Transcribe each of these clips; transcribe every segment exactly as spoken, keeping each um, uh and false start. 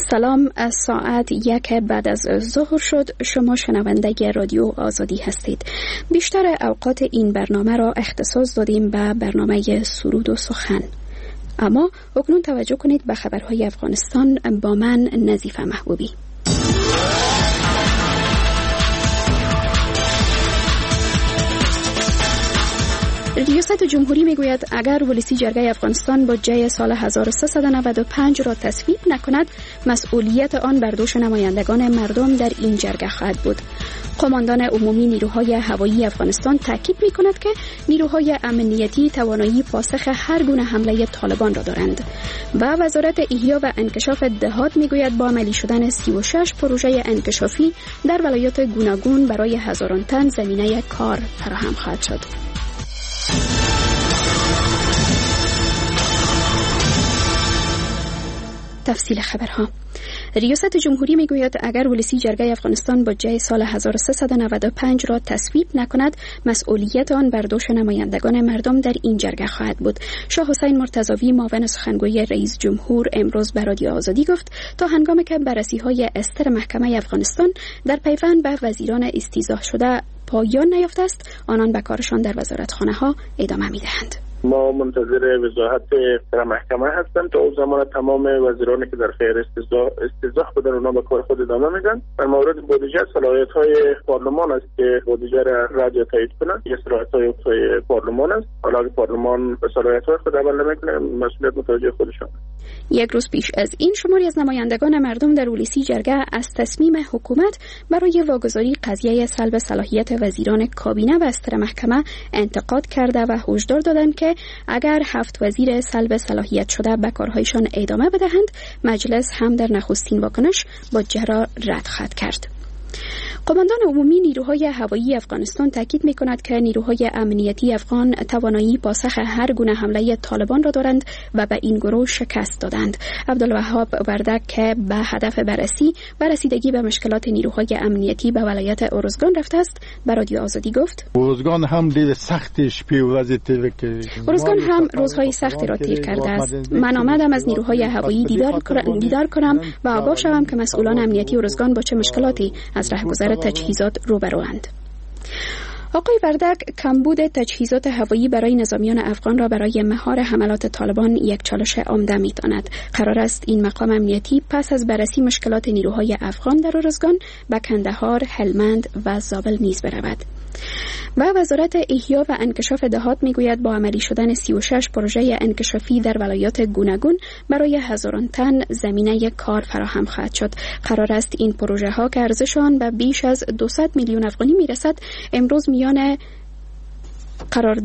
سلام، از ساعت یک بعد از ظهر شد. شما شنونده رادیو آزادی هستید. بیشتر اوقات این برنامه را اختصاص دادیم به برنامه سرود و سخن. اما اکنون توجه کنید به خبرهای افغانستان با من نظیفه محبوبی. ریاست جمهوری میگوید اگر ولسی جرگه افغانستان بودجه سال هزار و سیصد و نود و پنج را تصویب نکند، مسئولیت آن بر دوش نمایندگان مردم در این جرگه خواهد بود. قماندان عمومی نیروهای هوایی افغانستان تاکید میکند که نیروهای امنیتی توانایی پاسخ هر گونه حمله طالبان را دارند. و وزارت احیا و انکشاف دهات میگوید با عملی شدن سی و شش پروژه انکشافی در ولایات گوناگون برای هزاران تن زمینه کار فراهم خواهد شد. تفصیل خبرها. ریاست جمهوری میگوید اگر ولسی جرگه افغانستان بودجه سال هزار و سیصد و نود و پنج را تصویب نکند، مسئولیت آن بر دوش نمایندگان مردم در این جرگه خواهد بود. شاه حسین مرتضوی معاون سخنگوی رئیس جمهور امروز به رادیو آزادی گفت تا هنگامی که بررسی‌های استر محکمه افغانستان در پیوند به وزیران استیضاح شده پایان نیافته است، آنان به کارشان در وزارتخانه‌ها ادامه می‌دهند. ما منتظر وضاحت در محکمه هستیم تا اون زمان تمام وزیرانی که در خیر استیضاح استیضاح بودن اونا به کار خود ادامه میدن. در مورد بودجه صلاحیت‌های پارلمان است که بودجه را رد یا تایید کنه. یه صلاحیت‌های پارلمان است. حالا که پارلمان به صلاحیت‌های خود عمل نمیکنه، مسئولیت متوجه خودشان. یک روز پیش از این شماری از نمایندگان مردم در ولسی جرگه از تصمیم حکومت برای واگذاری قضیه سلب صلاحیت وزیران کابینه و استر محکمه انتقاد کرده و هشدار دادند که اگر هفت وزیر سلب صلاحیت شده به کارهایشان ادامه بدهند، مجلس هم در نخستین واکنش بودجه را رد خواهد کرد. قماندان عمومی نیروهای هوایی افغانستان تاکید می‌کند که نیروهای امنیتی افغان توانایی پاسخ هر گونه حمله طالبان را دارند و به این گروه شکست دادند. عبدالوهاب وردک که به هدف بررسی و رسیدگی به مشکلات نیروهای امنیتی به ولایت ارزگان رفته است، به رادیو آزادی گفت: ارزگان هم دید سختی شپی ورځ تیر کړي. ارزگان هم روزهای سختی را تیر کرده است. من آمدم از نیروهای هوایی دیدار دیدار کنم و آگاه شوم که مسئولان امنیتی ارزگان با چه مشکلاتی از رهگذر تجهیزات روبروند. آقای وردک کمبود تجهیزات هوایی برای نظامیان افغان را برای مهار حملات طالبان یک چالش عمده می‌داند. قرار است این مقام امنیتی پس از بررسی مشکلات نیروهای افغان در ارزگان به کندهار، هلمند و زابل نیز برود. و وزارت احیا و انکشاف دهات میگوید با عملی شدن سی و شش پروژه انکشافی در ولایات گوناگون برای هزاران تن زمینه کار فراهم خواهد شد. قرار است این پروژه ها که ارزششان به بیش از دویست میلیون افغانی میرسد امروز میان قرار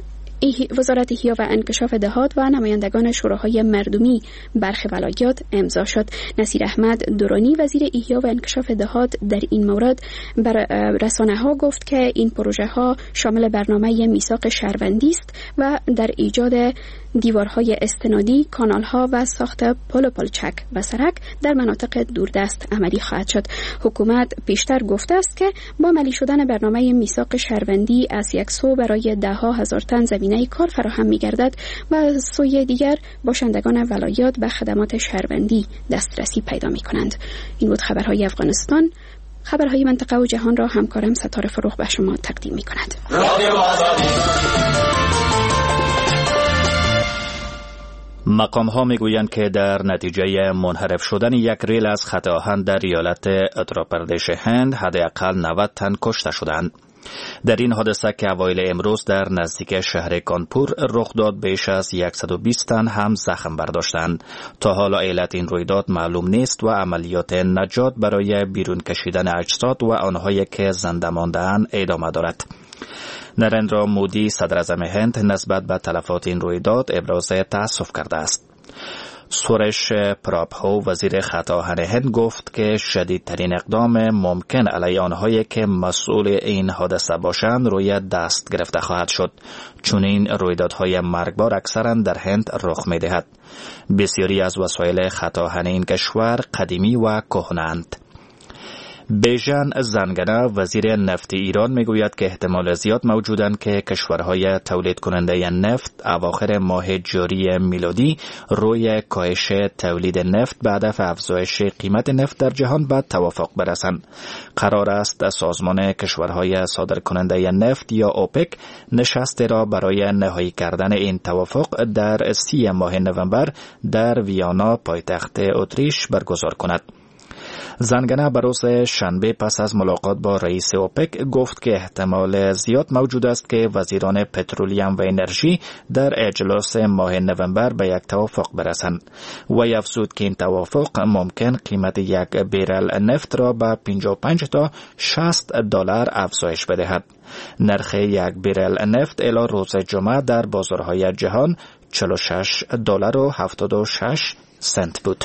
وزارت احیا و انکشاف دهات و نمایندگان شوراهای مردمی برخی ولایات امضا شد. نصیر احمد درانی وزیر احیا و انکشاف دهات در این مورد بر رسانه‌ها گفت که این پروژه ها شامل برنامه میثاق شهروندی است و در ایجاد دیوارهای استنادی، کانال‌ها و ساخت پل و پلچک و سرک در مناطق دوردست عملی خواهد شد. حکومت پیشتر گفته است که با عملی شدن برنامه میثاق شهروندی از یک سو برای ده ها هزار تن زمینه کار فراهم می‌گردد و از سوی دیگر باشندگان ولایات به خدمات شهروندی دسترسی پیدا می‌کنند. این بود خبرهای افغانستان. خبرهای منطقه و جهان را همکارم ستاره فروغ به شما تقدیم می‌کند. مقام ها می گویند که در نتیجه منحرف شدن یک ریل از خط آهن در ایالت اتر پردیش هند حداقل نود تن کشته شدند. در این حادثه که اوایل امروز در نزدیک شهر کانپور رخ داد، بیش از صد و بیست تن هم زخم برداشتند. تا حالا علت این رویداد معلوم نیست و عملیات نجات برای بیرون کشیدن اجساد و آنهایی که زنده مانده‌اند ادامه دارد. نریندرا مودی صدر اعظم هند نسبت به تلفات این رویداد ابراز تأسف کرده است. سورش پراپهو وزیر خط آهن هند گفت که شدیدترین اقدام ممکن علیه آنهایی که مسئول این حادثه باشند روی دست گرفته خواهد شد، چون این رویدادهای مرگبار اکثرا در هند رخ می‌دهد. بسیاری از وسایل خط آهن این کشور قدیمی و کهنه‌اند. بیژن زنگنه وزیر نفت ایران میگوید که احتمال زیاد موجودند که کشورهای تولید کننده نفت اواخر ماه جاری میلادی روی کاهش تولید نفت به هدف افزایش قیمت نفت در جهان به توافق برسند. قرار است سازمان کشورهای صادر کننده نفت یا اوپک نشستی را برای نهایی کردن این توافق در سی ماه نوامبر در ویانا پایتخت اتریش برگزار کند. زنگنه به روز شنبه پس از ملاقات با رئیس اوپک گفت که احتمال زیاد موجود است که وزیران پترولیم و انرژی در اجلاس ماه نوامبر به یک توافق برسند. وی افزود که این توافق ممکن قیمت یک بیرل نفت را به پنجاه و پنج تا شصت دلار افزایش بدهد. نرخ یک بیرل نفت الی روز جمعه در بازارهای جهان چهل و شش دلار و هفتاد و شش سنت بود.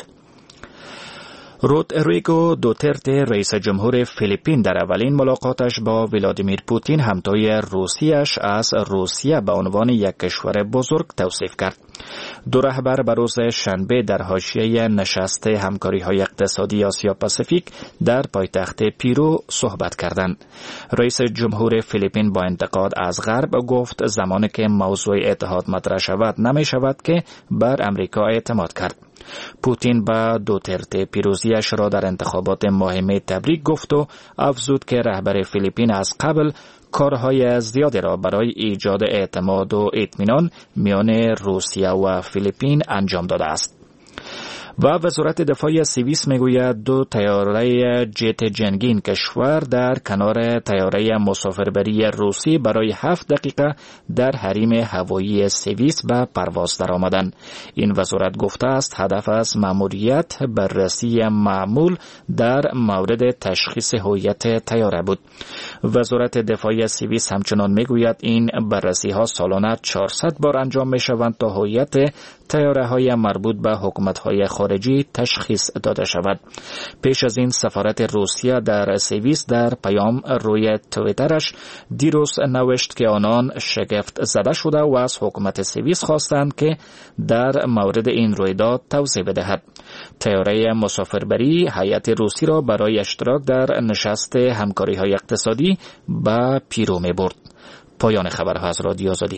رودریگو دوترته رئیس جمهور فیلیپین در اولین ملاقاتش با ولادیمیر پوتین همتای روسیه‌اش از روسیه به عنوان یک کشور بزرگ توصیف کرد. دو رهبر به روز شنبه در حاشیه نشست همکاری‌های اقتصادی آسیا پاسیفیک در پایتخت پیرو صحبت کردند. رئیس جمهور فیلیپین با انتقاد از غرب گفت زمانی که موضوع اتحاد مطرح شود نمی شود که بر امریکا اعتماد کرد. پوتین با دوترته پیروزیش را در انتخابات ماه می تبریک گفت و افزود که رهبر فیلیپین از قبل کارهای زیادی را برای ایجاد اعتماد و اطمینان میان روسیه و فیلیپین انجام داده است. و وزارت دفاع سوئیس میگوید دو طیاره جت جنگی این کشور در کنار طیاره مسافربری روسی برای هفت دقیقه در حریم هوایی سوئیس به پرواز درآمدند. این وزارت گفته است هدف از ماموریت بررسی معمول در مورد تشخیص هویت طیاره بود. وزارت دفاع سوئیس همچنان میگوید این بررسی ها سالانه چهارصد بار انجام می شوند تا هویت طیاره های مربوط به حکومت های خارجی تشخیص داده شود. پیش از این سفارت روسیه در سوئیس در پیام روی توییترش دیروز نوشت که آنان شگفت زده شده و از حکومت سوئیس خواستند که در مورد این رویداد توضیح بدهد. طیاره مسافربری هیئت روسی را برای اشتراک در نشست همکاری‌های اقتصادی به پیرو می‌برد. پایان خبرها از رادیو آزادی.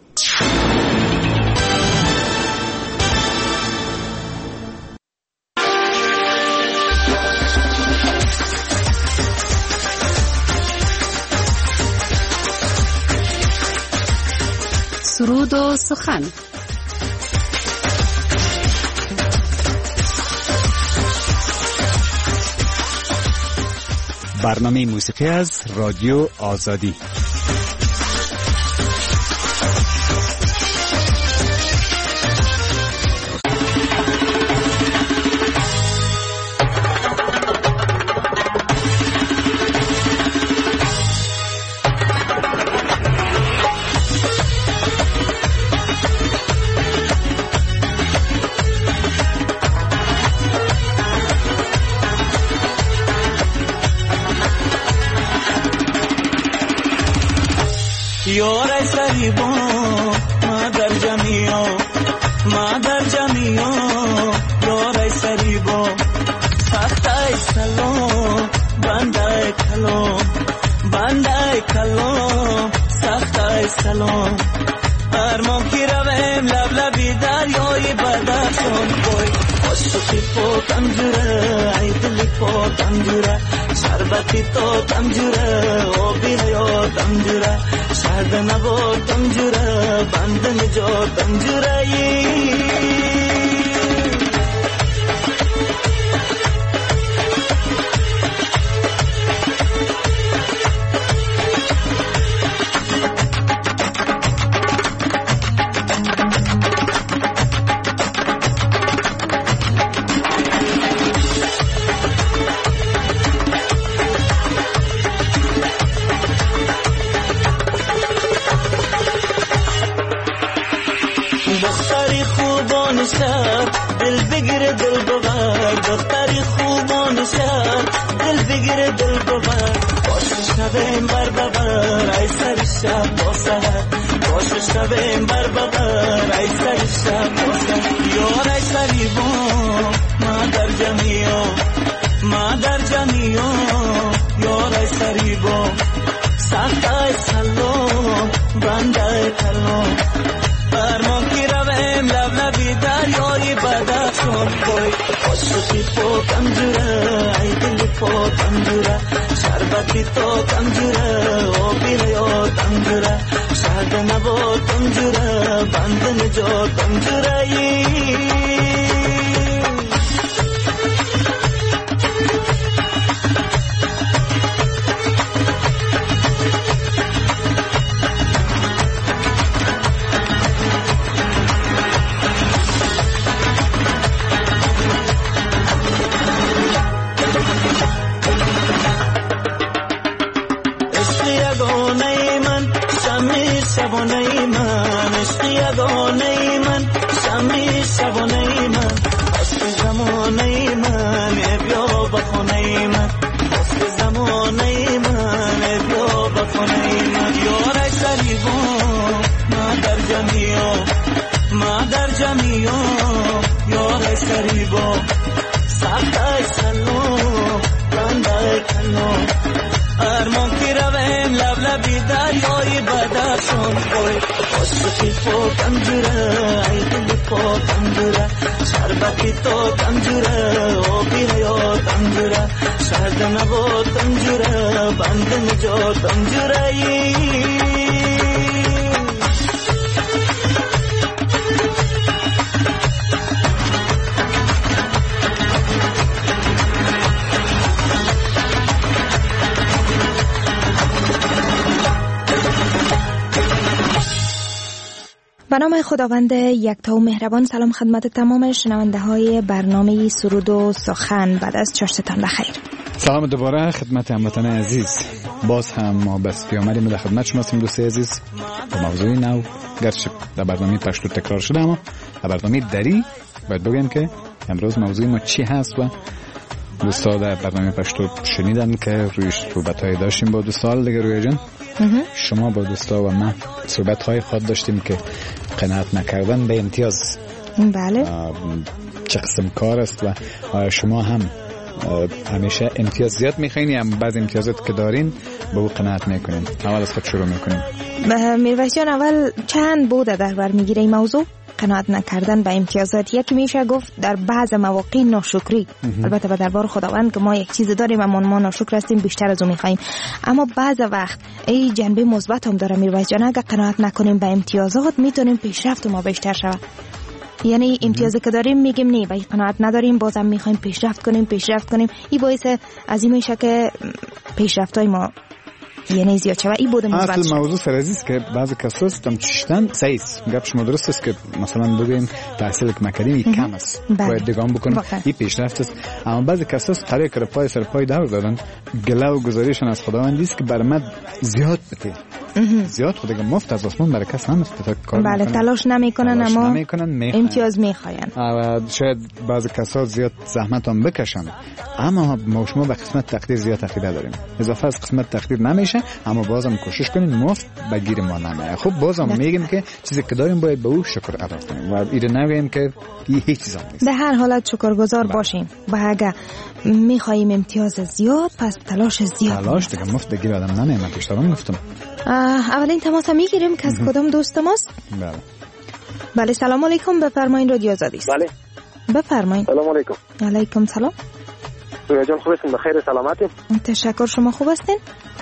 سرود و سخن. برنامه موسیقی از رادیو آزادی. یار سریبا مادر جمیو مادر جمیو یار سریبا سختای سلام بندای کلام بندای کلام سختای سلام ارمان کی رویم لب لبی دریای بدرسون کوی عاشقی پاکم جوره ای دلی پاکم جوره شربتی توتم جوره آبی حیاتم جوره شهد نباتم جوره بند نجاتم جوره دختری خوبان شهر دل بگیره دل ببر دختری خوبان شهر دل بگیره دل ببر باش شبیم بر ببر ای سر شب با سهر باش شبیم بر ببر ای سر شب با سهر یار ای سری با مادر جمیو مادر جمیو عاشقی تو کمجوره ای دل تو کمجوره شربتی تو کمجوره آبی حیات کمجوره شهد نبات کمجوره بند نجات کمجوره شبانه من عشق یگانه من شمعی شبانه من عشق زمانه من بیا بخونه من عشق زمانه من بیا بخونه من یار سریبا ما در جمیعا ما در جمیعا یار سریبا سخت سلو بنده کنو ارمان کی رویم لب لبی دریای بدرشون خوی عاشقی تو کمجوره ای دل تو کمجوره شربتی تو کمجوره آبی حیات کمجوره شهد نبات کمجوره بند نجات کمجوره به نام خداوند یکتا و مهربان. سلام خدمت تمام شنونده های برنامه سرود و سخن. بعد از چاشتتان بخیر. سلام دوباره خدمت هموطن عزیز. باز هم ما بس پیامدیم در خدمت شما هستیم دوست عزیز با موضوعی نو. گرچه در برنامه پشتو تکرار شده اما در برنامه دری باید بگم که امروز موضوع ما چی هست و دوستا در برنامه پشتو شنیدن که روی صحبت‌های داشتیم با دوستا دیگه. روی جان شما با دوستا و من صحبت‌های خود داشتیم که قناعت نکردن به امتیاز بله چه قسم کار است و شما هم همیشه امتیاز زیاد میخواین یا بعض امتیازات که دارین به او قناعت میکنین؟ اول از خود شروع میکنیم. میرویس جان اول چند بوده در بر میگیره این موضوع قناعت نکردن به امتیازات؟ یکی میشه گفت در بعض مواقع ناشکری، البته به دربار خداوند که ما یک چیز داریم و ما ناشکر هستیم بیشتر از اون میخوایم، اما بعض وقت این جنبه مثبت هم داره میرویس جان. اگه قناعت نکنیم به امتیازات میتونیم پیشرفت ما بیشتر شود. یعنی امتیازی که داریم میگیم نه، ولی قناعت نداریم بازم میخوایم پیشرفت کنیم پیشرفت کنیم این باعث از این میشه که پیشرفتای ما یعنی زیاد شد. این بوده مثبت. اصل موضوع سر عزیز که بعضی کسا هم چشتن صحیح گپ شما درست است که مثلا بگیم تحصیل مکدمی کم است باید دیگه هم بکنیم این پیشرفت است، اما بعضی کسا طریق کر پای سر پای دور دادن گله و گزارششون از خداوند است که برای من زیاد بده زیاد خود دیگه مفت از آسمان برای کس هم کار بله تلاش نمیکنن اما نمیکنن امتیاز میخواین. شاید بعضی کسا زیاد زحمت هم بکشن اما ما شما به قسمت تقدیر زیاد عقیده داریم. اضافه از قسمت تقدیر نمیشه اما بازم کوشش کنیم مفت بگیر ما نمیه. خب بازم میگیم که چیزی که داریم باید به او شکر ادا کنیم و ایده نمیگیم که هیچ چیز نیست. به هر حالت شکرگزار باشیم. با اگه میخوایم امتیاز زیاد پس تلاش زیاد. تلاش دیگه مفت بگیر آدم نمیه. من پیشترم گفتم. اولین تماس میگیریم که از کدام دوست ماست؟ بله. بله سلام علیکم بفرمایید رادیو آزادی است. بله. بفرمایید. سلام علیکم. علیکم سلام. رویا جان خوب هستین؟ بخیر سلامتی؟ تشکر شما خوب هستین؟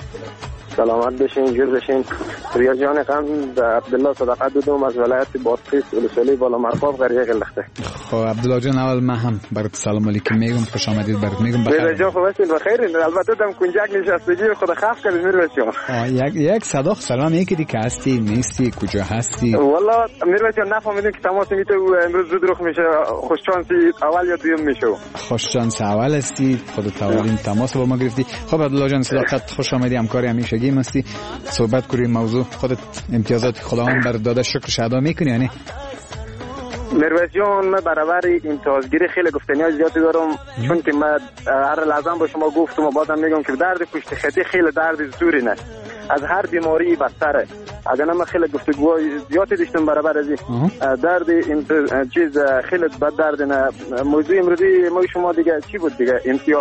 سلامت بشین جور بشین. رویا جان قم عبدالله صدقه دودم از ولایت بادغیس ولسوالی بالا مرغاب قریه قلخته. خب عبدالله جان اول من هم برات سلام علیکم میگم خوش آمدید برات میگم بخیر. رویا جان خوب هستین؟ بخیر. البته دم کنجک نشستگی خود خاف کردید میرویس جان. یک یک صدا سلام یکی که هستی نیستی کجا هستی؟ والله میرویس جان نفهمیدم که تماس میته امروز زود رخ میشه. خوش شانسی اول یا دوم میشه؟ خوش شانس اول هستی. خودت اولین تماس با ما گرفتی. خب عبدالله جان صداقت خوش آمدی همکاری همیشگی مستی. صحبت کنیم موضوع خودت امتیازات خداوند بر داده شکرش ادا میکنی یعنی؟ میرویس جان من برابر امتیازگیری خیلی گفتنی‌های زیادی دارم چون که من هر لحظه با شما گفتم و بازم میگم که درد پشت خطی خیلی درد زوری نه، از هر بیماری بدتره. اگر من خیلی گفتگوهای زیادی داشتم برابر از درد این چیز خیلی بد درد نه. موضوع امروزی ما شما دیگه چی بود دیگه؟ امتیاز.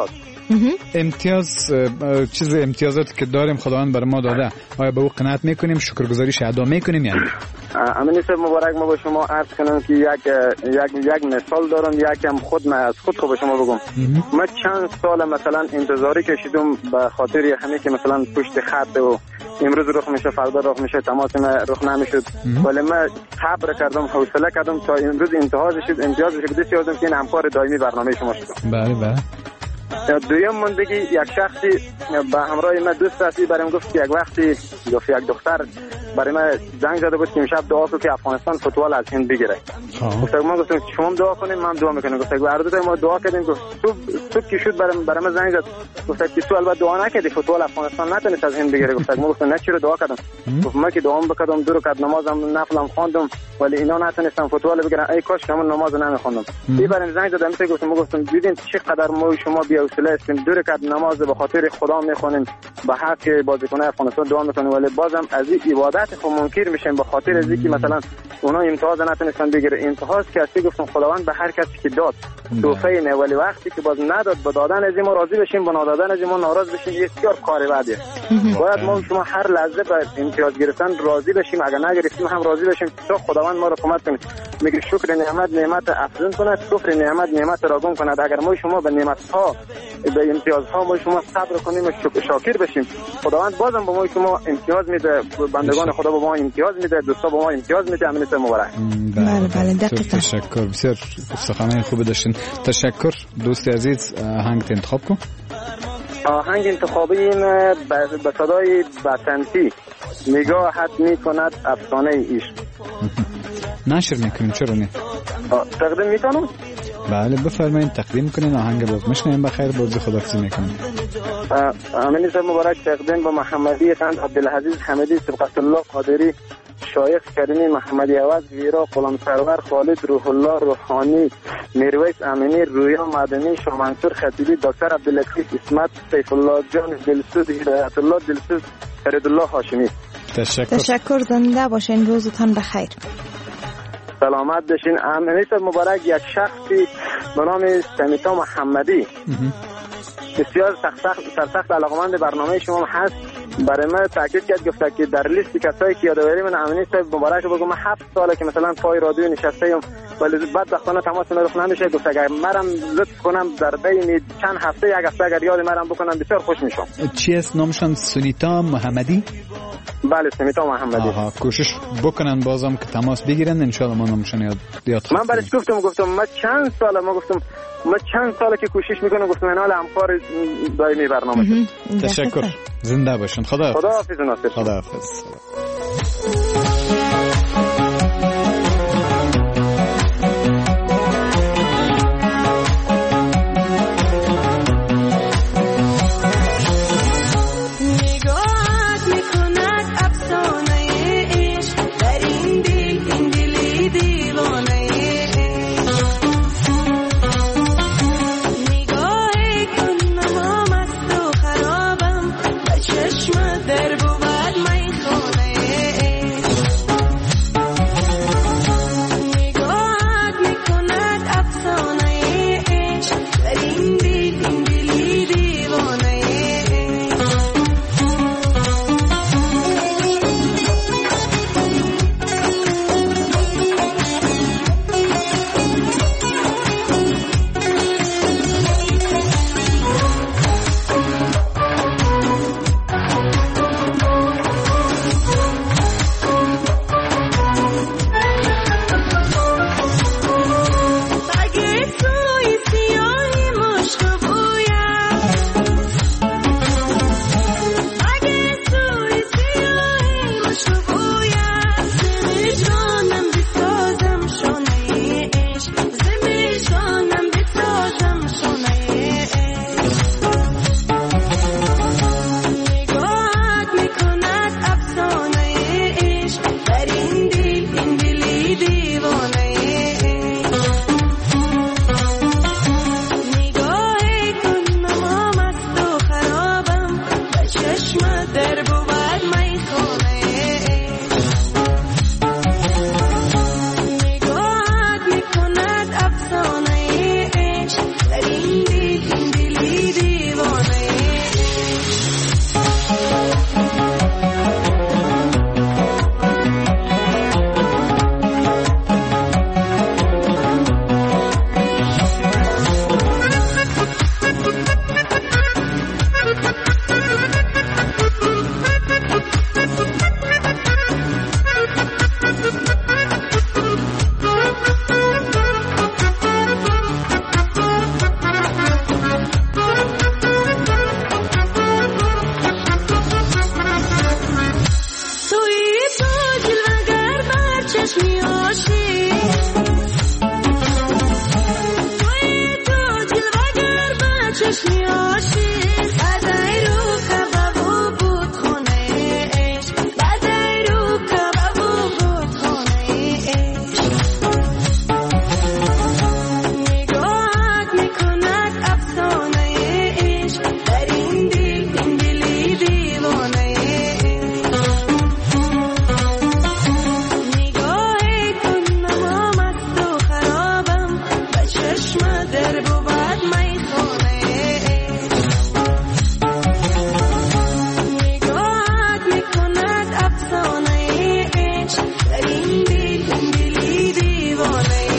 امتیاز چیز امتیازاتی که داریم خداوند بر ما داده، آیا به او قناعت میکنیم، شکرگزاریش ادا میکنیم؟ یعنی امین صاحب مبارک، ما با شما عرض کنم که یک یک یک مثال دارم، یکم خود من از خود خوب شما بگم. من چند سال مثلا انتظاری کشیدم به خاطر همین که مثلا پشت خط و امروز رخ میشه فردا رخ میشه تماس من رخ نمیشد، ولی من صبر کردم، حوصله کردم تا امروز امتیاز شد امتیاز شد بسیار یادم که این همکار دائمی برنامه شما شدم. بله بله. دویم موندگی یک شخصی به همراه من دوست هستی برام گفت که یک وقتی گفت یک دختر برای من زنگ زده بود که امشب دعا کن که افغانستان فوتبال از هند بگیره. گفتم ما گفتم شما دعا کنیم من دعا میکنم. گفت هر دو تا ما دعا کردیم. گفت تو تو کی شد برام برام من زنگ زد. گفت که تو البته دعا نکردی فوتبال افغانستان نتونست از هند بگیره. گفت ما گفتم نه چرا دعا کردم. گفت ما که دعا بکردم دو رکعت نمازم نفلم خواندم ولی اینا نتونستم فوتبال بگیرن. ای کاش که من نماز نمیخوندم. این برام زنگ زدم میگه گفتم ما گفتم دیدین چقدر ما شما بی حوصله هستیم، دو رکعت نماز به خاطر خدا میخونیم، به حق بازیکن افغانستان دعا میکنیم ولی بازم از این عبادت خو منکر میشیم به خاطر از اینکه مثلا اونا امتیاز نتونستن بگیره. امتیاز کسی گفتم خداوند به هر کسی که داد توفه نه، ولی وقتی که باز نداد به دادن از ما راضی بشیم، به ندادن از ما ناراض بشیم، بسیار کار بعدیه. باید ما شما هر لحظه به امتیاز گرفتن راضی بشیم، اگر نگرفتیم هم راضی بشیم تا خداوند ما رو کمک کنه. میگه شکر نعمت نعمت افزون کند، کفر نعمت نعمت را گم کند. اگر ما شما به نعمت ها به امتیاز ها ما شما صبر کنیم و شاکر بشیم، خداوند بازم به ما شما امتیاز میده، بندگان خدا به ما امتیاز میده، دوستا به ما امتیاز میده. امین مبارک. بله بله دقیقاً. تشکر، بسیار سخنان خوب داشتین. تشکر دوست عزیز. آهنگ انتخاب کن. آهنگ انتخابی این به صدای بسنتی نگاهت میکند افسانه عشق. نشر میکنیم چرا نه؟ تقدیم میکنم؟ بله بفرمایید تقدیم کنین. آهنگ باز میشنیم. بخیر بازی خداحافظی میکنیم. امین صاحب مبارک. تقدیم به محمدی خان عبدالعزیز حمیدی سبقت الله قادری شایخ کریمی محمدی عوض ویرا غلام سرور خالد روح الله روحانی میرویس امینی رویا مدنی شاه منصور خطیبی دکتر عبداللطیف اسمت سیف الله جان دلسوز هدایت الله دلسوز فرید الله هاشمی. تشکر. تشکر. زنده باشین. روزتان بخیر. سلامت باشین. امین صاحب مبارک. یک شخصی به نام سمیتا محمدی بسیار سخت سخت سرسخت علاقمند برنامه شما هست، برای من تاکید کرد گفت که در لیست کسایی که یادآوری من امینی صاحب مبارک بگم من هفت ساله که مثلا پای رادیو نشستم ولی بدبختانه تماس من رخ نمیشه. گفت اگر مرم لطف کنم در بین چند هفته یک هفته اگر یاد مرم بکنم بسیار خوش میشم. چی است نامشان؟ سونیتا محمدی؟ بله سمیتا محمدی. آها کوشش بکنن بازم که تماس بگیرن ان شاء الله ما نامشان یاد یاد. من برش گفتم گفتم من چند ساله ما گفتم من چند ساله که کوشش میکنم گفتم اینا همکار دائمی برنامه. تشکر. زنده باشین. خدا خدا حافظ. ناصر خدا حافظ. در بود می خونه چشمی عاشق بدای رو کبابو بود خونه عشق بدای رو کبابو بود خونه عشق نگاهت میکند افسانه عشق در این دل این دلی دیوانه عشق نگاه تو نمامت و خرابم به چشم در بود میخونه نگاهت میکند افسانه عشق در این دل این دلی دیوانه.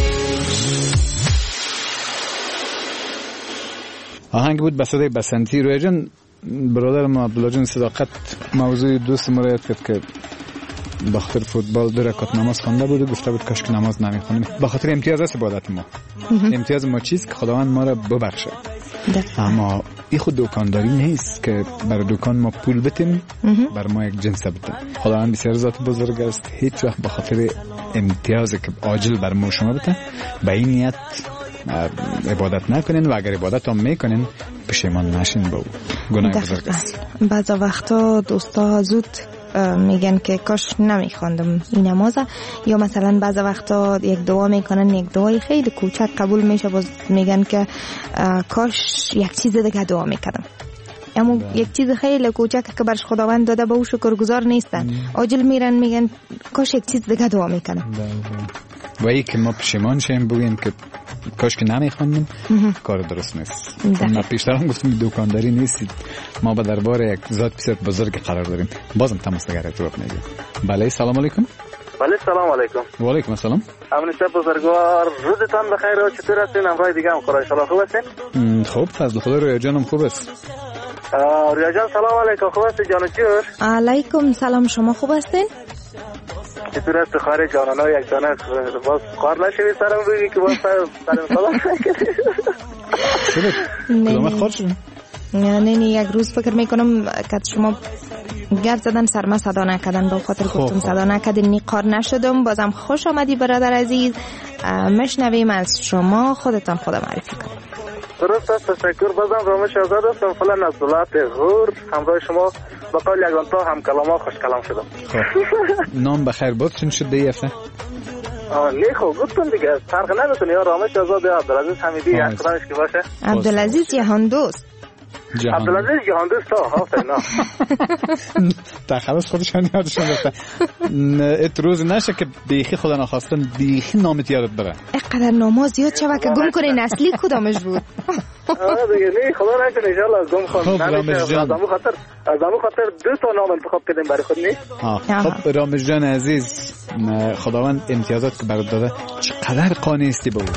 آهنگ بود به صدای بسنتی. روی جان برادر ما عبدالله جان صداقت موضوع دوست مرایت کرد که با خاطر فوتبال دو رکعت نماز خوانده بود و گفته بود کاش که نماز نمیخونیم. با خاطر امتیاز است عبادت ما. امتیاز ما چیست که خداوند ما را ببخشه. اما این خود دکانداری نیست که برای دکان ما پول بتیم بر ما یک جنس بتیم. خداوند بسیار ذات بزرگ است. هیچ وقت با خاطر امتیازی که عاجل بر ما شما بته به این نیت عبادت نکنین و اگر عبادت هم میکنین پشیمان نشین با گناه بزرگ است. بعضا وقتا دوستا زود میگن که کاش نمیخواندم این نماز، یا مثلا بعضا وقتا یک دعا میکنن یک دعای خیلی کوچک قبول میشه باز میگن که کاش یک چیز دیگه دعا میکردم. اما یک چیز خیلی کوچک که برش خداوند داده به او شکرگزار نیستن، عاجل میرن میگن کاش یک چیز دیگه دعا میکنم. و ای که ما پشیمان شیم بگیم که کاش که نمیخواندیم کار درست نیست. ما پیشتر هم گفتم دکانداری نیستید، ما به دربار یک ذات بسیار بزرگ قرار داریم. بازم تماسگر جواب میگیم. بله سلام علیکم. بله سلام علیکم. و علیکم السلام. امن شب بزرگوار، روزتان بخیر و چطور هستین؟ امروز دیگه هم خدا ان خوب هستین؟ خوب فضل خدا. رویا جانم خوب است. رویا جان سلام علیکم. خوب هستی جان جور؟ علیکم سلام، شما خوب هستین؟ چطور است خواهر جانانا یک دانه باز کار نشوی سرم روی که باز سرم سلام نکنی؟ کدام خود شدیم؟ نه نه یک روز فکر میکنم که شما گرد زدن سرما صدا نکردن، با خاطر گفتم صدا نکردین نی کار نشدم. بازم خوش آمدی برادر عزیز، مشنویم از شما، خودتان خدا معرفی کنید. درست است، تشکر. بازم رامش آزاد هستم فلان از ولایت غور، همراه شما با قول یگان تا هم کلاما خوش کلام شدم. نام بخیر بود چون شد دیگه افته؟ نه خب گفتم دیگه فرق نداره یا رامش آزاد یا عبدالعزیز حمیدی یک کدامش که باشه. عبدالعزیز جهان دوست. عبدالعزیز جهان دوست ها هفته نه تا خلاص خودشان یادشون رفته. ات روز نشه که بیخی خدا نخواستن بیخی نامت یادت بره. اقدر ناماز زیاد شوه که گم کنین اصلی کدامش بود؟ آه دیگه نه خدا نکنه انشالله از گم خواهد نمیشه. از امو خاطر از امو خاطر دو تا نام انتخاب کردیم برای خود نیست. خب رامز جان عزیز، خداوند امتیازات که برات داده چقدر قانع استی با او.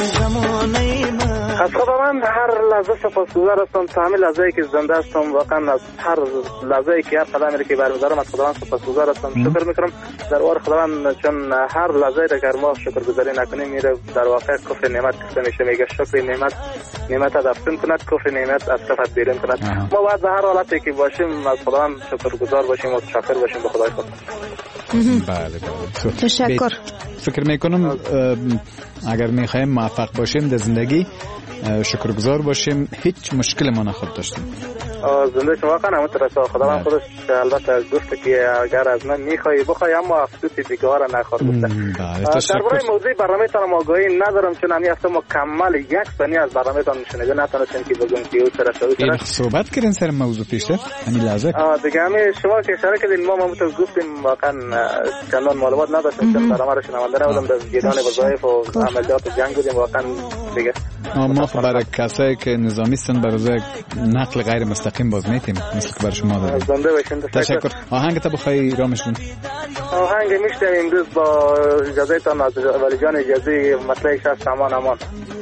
از خداوند هر لحظه سپاسگزار هستم. تا همین لحظه‌ای که زنده هستم واقعا از هر لحظه‌ای که هر قدمی که برمی‌دارم از خداوند سپاسگزار هستم. شکر میکنم در وار خداوند، چون هر لحظه‌ای که ما شکرگزاری نکنیم میره در واقع کفر نعمت گفته میشه. میگه شکر نعمت نعمت افزون کند، کفر نعمت از کفت بیرون کند. ما باید در هر حالتی که باشیم از خداوند شکرگزار باشیم و شاکر باشیم به خدای خود. بله بله تشکر. فکر میکنم اگر میخوایم موفق باشیم در زندگی شکرگزار باشیم، هیچ مشکل ما نخواهد داشتیم. زنده شما واقعا همونطور است. خداوند خودش البته گفته که اگر از من میخوای بخوای اما افسوسی دیگه نخواهد گفته. درباره موضوع برنامه تان آگاهی ندارم، چون همین هفته مکمل یک ثانیه از برنامه تان شنیده نتونستیم که بگم که او چرا شده. این صحبت کردن سر موضوع پیشتر همین لحظه. آ دیگه همین شما که اشاره کردین ما همونطور گفتیم واقعا چندان معلومات نداشتیم، چون برنامه رو شنونده نبودم، در میدان وظایف و عملیات جنگ بودیم واقعا دیگه. ما برای کسایی که نظامی هستن برای نقل غیر مستقیم باز میتیم مثل که برای شما داریم. زنده باشین. تشکر. آهنگ تا بخوای رامش جون؟ آهنگ میشتم امروز با اجازه تان از ولی جان اجازه مطلع شهر سامان امان.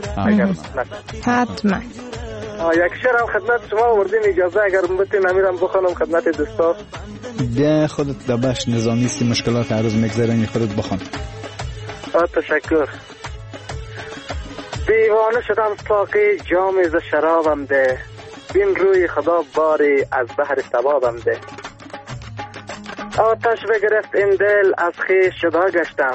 حتما. یک شعر هم خدمت شما آوردیم، اجازه اگر بتین امیرم بخونم خدمت دوستا. بیا خودت دبش نظامی هستی، مشکلات عروض میگذرانی، خودت بخون. تشکر. دیوانه شدم ساقی جام ز شرابم ده، بین روی خدا باری از بحر ثوابم ده. آتش بگرفت این دل از خویش جدا گشتم،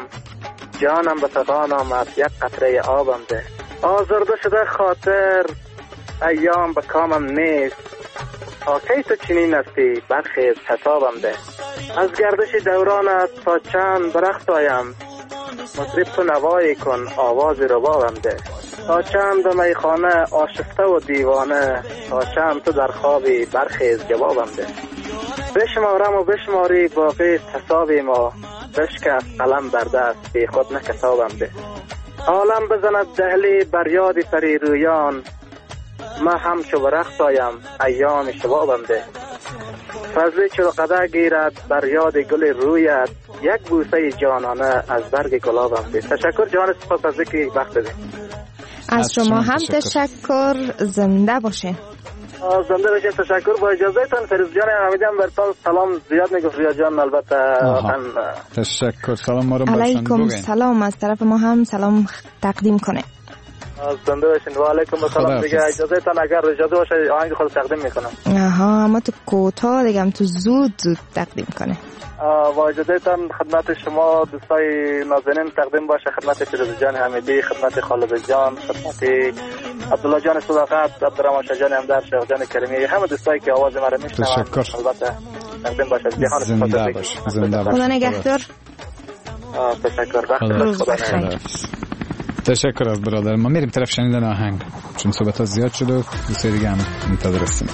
جانم به فغان آمد یک قطره آبم ده. آزرده شده خاطر ایام به کامم نیست، تا کی تو چنین هستی برخیز حسابم ده. از گردش دورانت تا چند برخت آیم، مطرب تو نوایی کن آواز ربابم ده. تا چند به میخانه آشفته و دیوانه، تا چند تو در خوابی برخیز جوابم ده. بشمارم و بشماری باقی حسابی ما، بشکست قلم بر دست بی خود نکتابم ده. عالم بزند دهلی بر یاد پری رویان، ما هم چو برخت آیم ایام شبابم ده. فضلی چو قده گیرد بر یاد گل رویت، یک بوسه جانانه از برگ گلابم ده. تشکر جان، سپاس از اینکه وقت دادید. از شما هم تشکر. زنده باشه. زنده باشه. تشکر. با اجازه تان فریض جان امیدم برتان سلام زیاد میگفت ریا جان. البته تشکر. سلام ما رو علیکم سلام. از طرف ما هم سلام تقدیم کنه. زنده باشین. و علیکم السلام. دیگه اجازه تان اگر اجازه باشه آهنگ خود تقدیم میکنم. آها، اما تو کوتاه دیگه هم تو زود زود تقدیم کنه. با اجازه تان خدمت شما دوستای نازنین تقدیم باشه، خدمت فیروز جان حمیدی، خدمت خالد جان، خدمت عبدالله جان صداقت، عبدالرحمن شاه جان همدرد، شیخ جان کریمی، همه دوستایی که آواز ما رو میشنون البته تقدیم باشه. جهان زنده باش. زنده باش. خدا نگهدار. تشکر. وقت بخیر. تشکر از برادر. ما میریم طرف شنیدن آهنگ، چون صحبت ها زیاد شد و دوستای دیگه هم منتظر هستیم.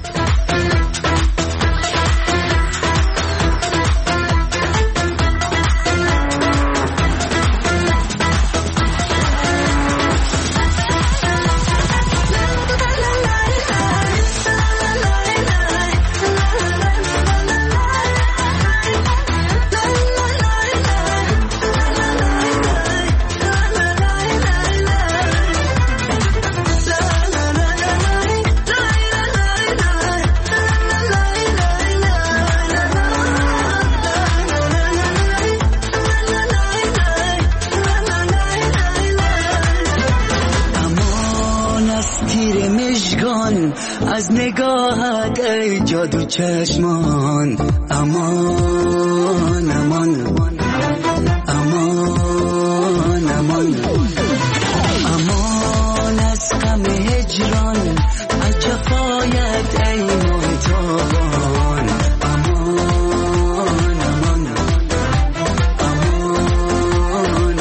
از نگاهت ای جادو چشمان، امان امان امان امان امان از غم هجران، از جفایت ای محتابان، امان امان امان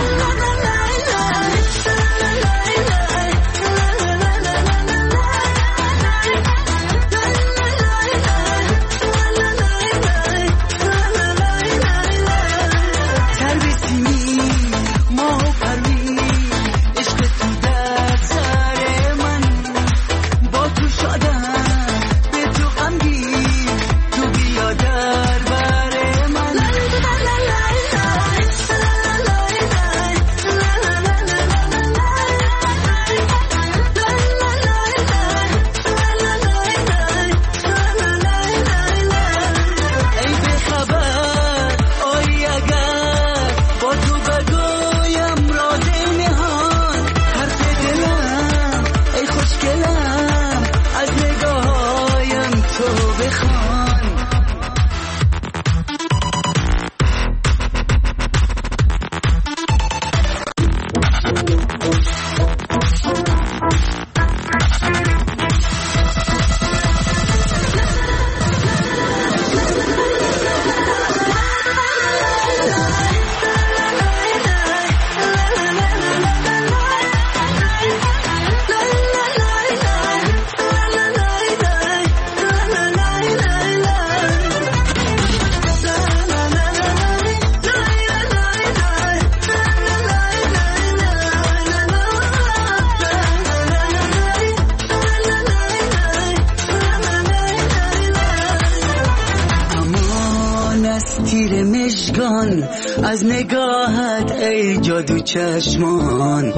از نگاهت ای جادو چشمان،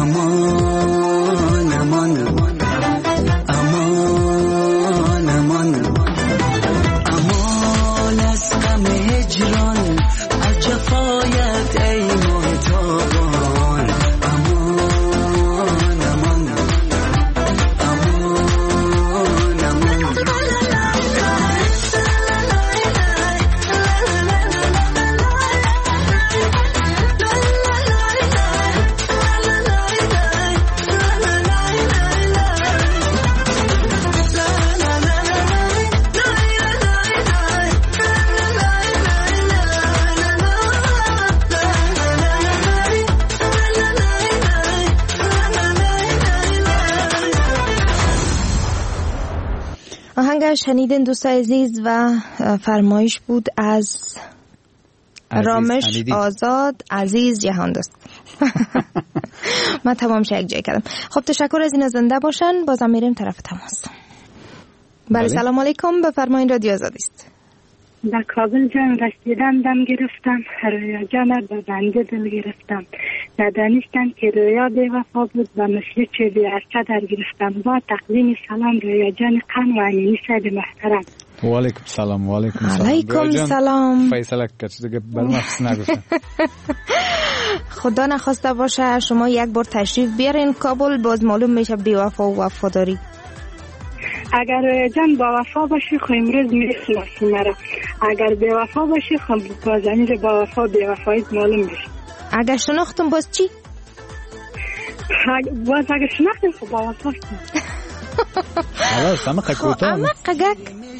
امان امان امان امان امان از غم هجران، از جفایت ای محتابان، امان امان امان امان آهنگ شنیدین دوستای عزیز و فرمایش بود از رامش حمیدی. آزاد عزیز جهان دوست. من تمام شک جای کردم. خب تشکر از این زنده باشن. بازم میریم طرف تماس. بله سلام علیکم، بفرمایید رادیو آزادی است. در کابل جان رسیدم دم گرفتم، رویا جان به بنده دل گرفتم، ندانستم که رویا بی وفا بود و مثل چه بی ارچه در گرفتم. با تقدیم سلام رویا جان قم و امینی سید محترم. و علیکم سلام. و علیکم سلام. علیکم سلام. فیصله کسی دیگه برمفس نگفتم. خدا نخواسته باشه شما یک بار تشریف بیارین کابل، باز معلوم میشه بی وفا و وفاداری. اگر جان با وفا باشی خو امروز میشناسی مرا، اگر بی وفا باشی خو باز امیر با وفا بی وفایت معلوم میشه. اگر شناختم باز چی؟ باز اگر شناختم خو با وفا خلاص همه قکوتا همه قگک.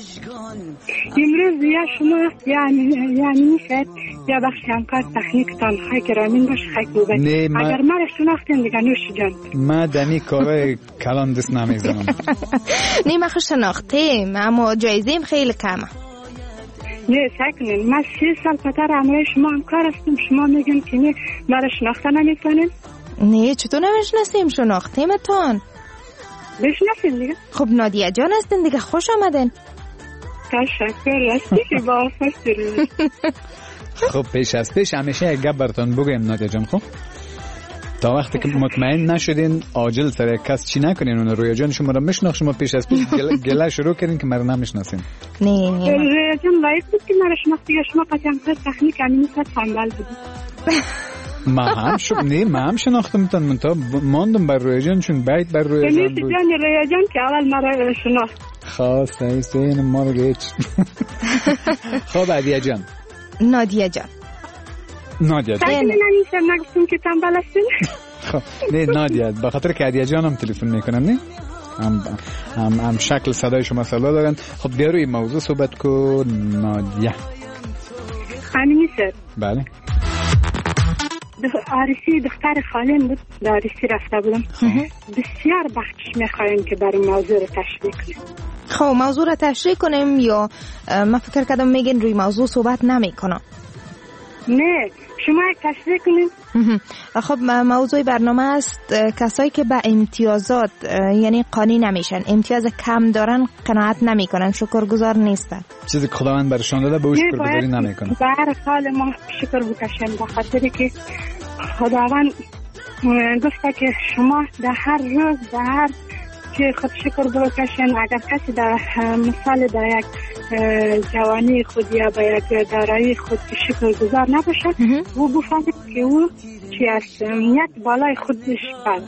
امروز یا شما یعنی یعنی میشد یا بخش همکار تکنیکتان خیلی گرامین باشه خیلی بوبت. اگر مرا شناختین دیگه نوش جان. ما دمی کارای کلان دست نمیزنم. نه ما خوش شناختیم اما جایزیم خیلی کمه. نه سکنین من سی سال پتر همراه شما همکار هستم، شما میگن که نه مرا شناخته نمیکنین. نه چطور نمیشناسیم، شناختیم تان بشناسیم دیگه. خب نادیه جان هستین دیگه، خوش آمدین. تشکر راستی که با خوش دارید. خب پیش از پیش همیشه یک گپ براتون بگم نادیه جان، خب تا وقتی که مطمئن نشدین عاجل سر کس چی نکنین اون رویا جان شما رو میشناخت، شما پیش از پیش گله, گله شروع کردین که مرا نمیشناسین. نه نه رویا جان لایق بود که مرا شناخت دیگه، شما قطعا پر تکنیک امینی سر تنبل بود. ما هم شو نه ما هم شناختم تن من تا ماندم بر رویا جان چون بیت بر رویا جان بود. جان رویا جان که اول مرا شناخت. خاص است این ما رو گیت. خب عادیه جان. نادیه جان. نادیه جان. نه نمیشه نگفتم که تنبل هستین. خب نه نادیه به خاطر که عادیه جانم تلفن میکنم نه. هم هم هم شکل صدای شما سالا دارن. خب بیا روی موضوع صحبت کن نادیه. امینی سر. بله. عروسی دختر خالم بود، در عروسی رفته بودم. بسیار بخشش میخوایم که برای موضوع رو تشریح کنیم. خب موضوع رو تشریح کنیم یا من فکر کردم میگین روی موضوع صحبت نمی کنم. نه شما یک تشریح کنیم. خب موضوع برنامه است کسایی که به امتیازات یعنی قانی نمیشن، امتیاز کم دارن قناعت نمی کنن، شکرگزار نیستن. چیزی که خداوند برشان داده به او شکرگزاری نمی کنن. به هر حال ما شکر بکشیم به خاطر که خداوند گفته که شما در هر روز در هر که خود شکر بکشین. اگر کسی در مثال در یک جوانی خود یا به یک دارایی خود شکر گزار نباشه او بفهمید که او چی است، یک بالای خودش بله.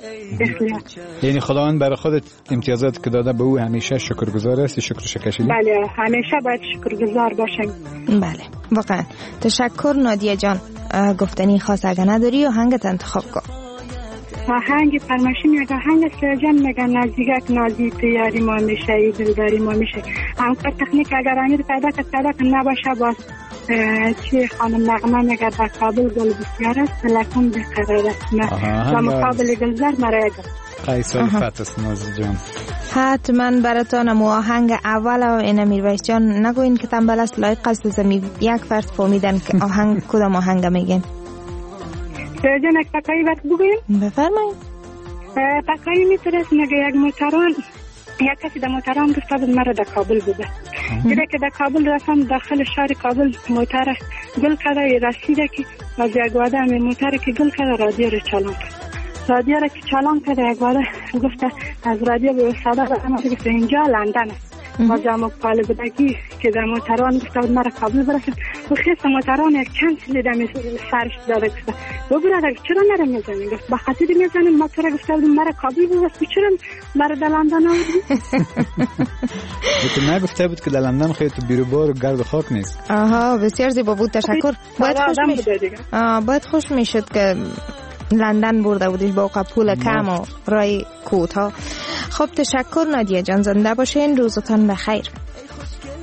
یعنی خداوند برای خودت امتیازات که داده به او همیشه شکرگزار است، شکرش کشیدی؟ بله همیشه باید شکرگزار باشیم. بله واقعا تشکر نادیه جان. گفتنی خاص اگه نداری آهنگت انتخاب کن. آهنگ فرمایشی میگه آهنگ سرجان میگه نزدیک نازی تو یاری ما میشه ای دلداری ما میشه. همکار تکنیک اگر امیر پیدا که پیدا که نباشه باز چی خانم نغمه میگه در کابل گل بسیار است لکن بقرار است و مقابل گلزار مرایگه قیصر فتست نازی جان. حتما براتانم آهنگ اول و این میرویس جان نگوین که تنبل است لایق است زمین یک فرد فهمیدن که آهنگ کدام آهنگ میگین. سرجان یک تکایی وقت بگویم؟ بفرمایید. تکایی میتونست میگه یک موتران یک کسی در موتران گفته بود مرا در کابل بوده. دیده که در کابل رفتم داخل شهر کابل موتر گل کرده رسیده که از یک واده همی موتر که گل کرده رادیو رو چالان کرد. رادیو رو که چالان کرده یک واده گفته از رادیو به صدا برمه گفته اینجا لندن است. ما جامع پاله بودگی که در موتران گفته بود مرا کابل برسن و خیست موتران یک چند سلی دمی سرش داده گفته و براده چرا نره میزنی؟ گفت بخاطر میزنیم ما تو را گفته بودیم مرا کابل برسن چرا مرا در لندن آوردی؟ تو نگفته بود که در لندن خیلی تو بیرو بار و گرد و خاک نیست. آها بسیار زیبا بود تشکر. باید خوش میشد باید خوش میشد که لندن برده بودیش با پول کم و رای کوتا. خب تشکر نادیه جان زنده باشین روزتان بخیر.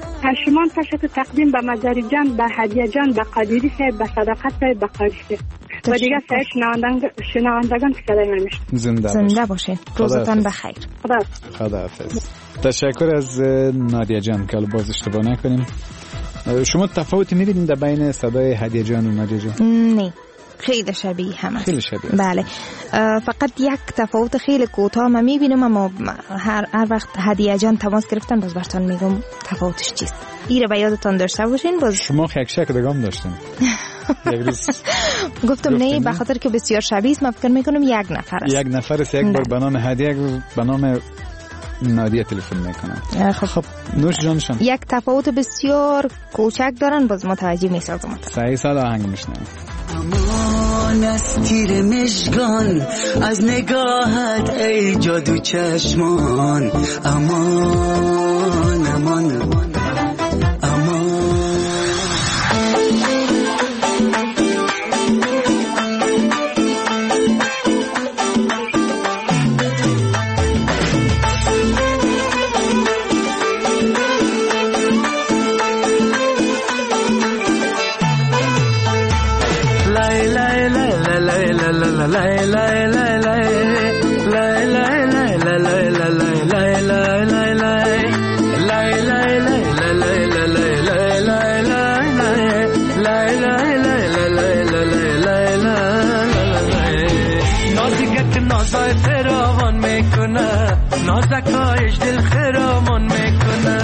شما تشکر تقدیم به مداری جان به هدیه جان به قادری صاحب به صداقت صاحب به قاری صاحب و دیگه سعی شنوندگان شنوندگان صدای من میشن. زنده, زنده باشین. روزتان بخیر. خدا خداحافظ. تشکر از نادیه جان که باز اشتباه نکنیم. شما تفاوتی می‌بینید در بین صدای هدیه جان و نادیه جان؟ نه، خیلی شبیه هم است. خیلی شبیه. بله. فقط یک تفاوت خیلی کوتاه ما می‌بینیم، اما هر هر وقت هدیه جان تماس گرفتن باز براتون میگم تفاوتش چیست. ایره به یادتان داشته باشین. باز شما یک شک دگام داشتین. یک روز گفتم نه، به خاطر که بسیار شبیه است، من فکر می‌کنم یک نفر است. یک نفر است، یک بار به نام هدیه، به نام نادیه تلفن میکنن. خب خب نوش جانشان. یک تفاوت بسیار کوچک دارن، باز متوجه میسازم. سعی سال آهنگ میشنم. امان از تیر مشگان، از نگاهت ای جادو چشمان، امان امان امان نازکایش دل خرامان میکنه،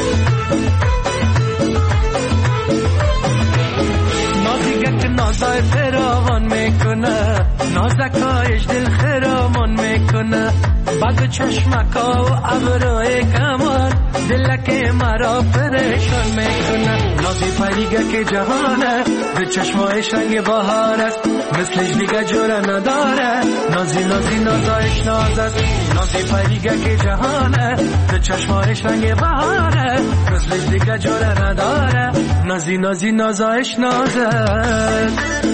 نازیگه نازای فراوان میکنه، نازکایش دل خرامان میکنه، بعد چشمکا و ابروی کمان دلک مرا پریشان میکنه. نازی پریگه که جهانه، به چشمایش رنگ بهار است، مثلش دیگه جوره نداره. نازی نازی نازایش ناز است، نازی پریگه که جهانه، به چشمایش رنگ بهاره، مثلش دیگه جوره نداره. نازی نازی نازایش ناز است.